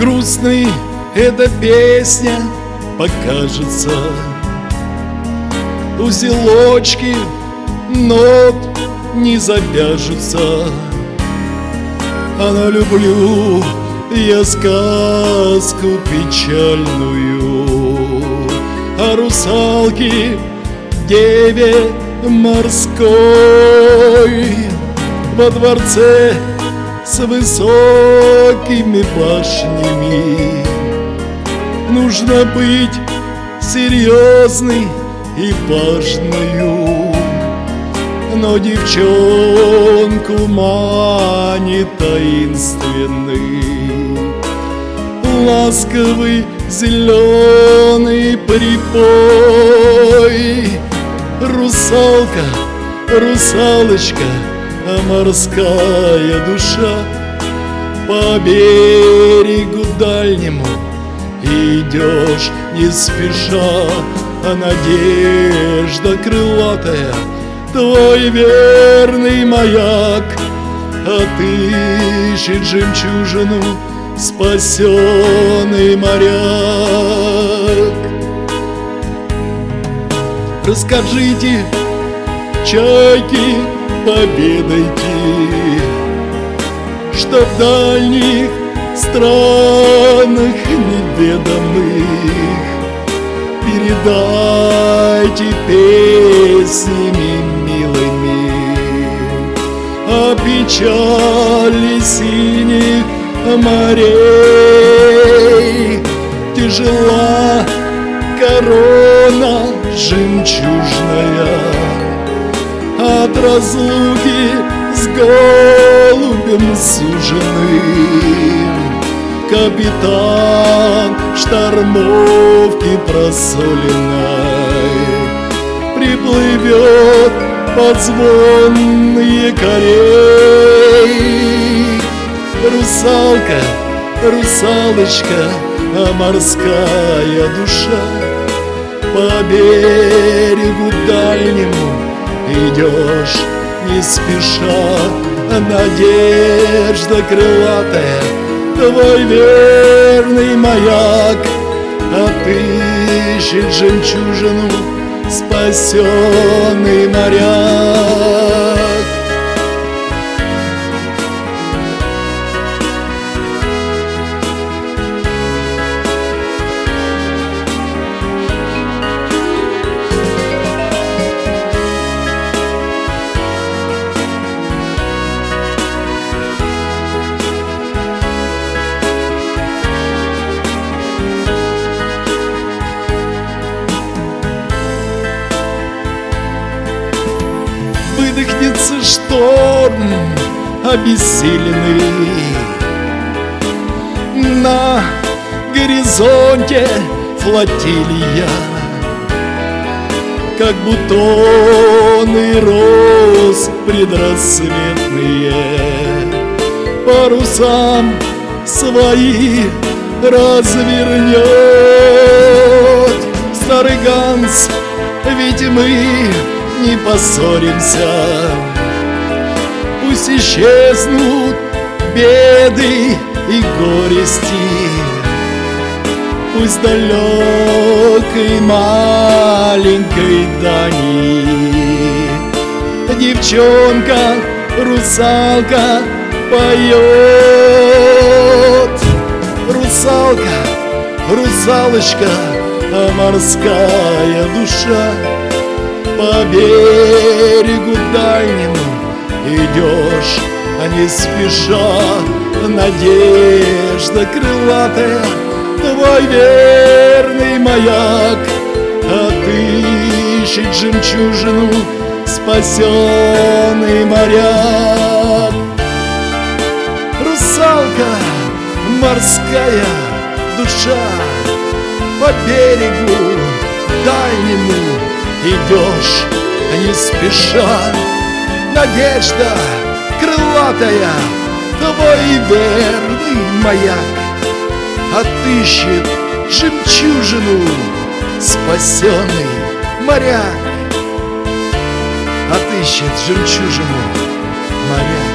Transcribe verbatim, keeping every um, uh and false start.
грустной эта песня покажется, узелочки нот не завяжутся. А но люблю я сказку печальную о русалке, деве морской, во дворце с высокими башнями. Нужно быть серьезной и важною, но девчонку манит таинственный ласковый зеленый припой. Русалка, русалочка, морская душа, по берегу дальнему идешь не спеша, а надежда крылатая твой верный маяк отыщет жемчужину спасенный моряк. Расскажите, чайки, поведайте, что в дальних странах неведомых передайте песнями милыми о печали синих морей. Тяжела корона жемчужная от разлуки с голубем суженым. Капитан штормовки просоленной приплывет под звон якорей. Русалка, русалочка, морская душа, по берегу дальнему идешь не спеша, надежда крылатая твой верный маяк отыщет жемчужину спасенный моряк. Выдохнется шторм обессиленный, на горизонте флотилия, как бутоны роз предрассветные, парусам свои развернет. Старый Ганс, ведь мы не поссоримся, пусть исчезнут беды и горести, пусть далекой маленькой дани девчонка, русалка поет. Русалка, русалочка, морская душа, по берегу дальнему идешь, а не спеша, надежда крылатая твой верный маяк отыщет жемчужину спасенный моряк. Русалка, морская душа, по берегу дальнему идешь, а не спеша, надежда крылатая твой верный маяк отыщет жемчужину спасенный моряк, отыщет жемчужину моряк.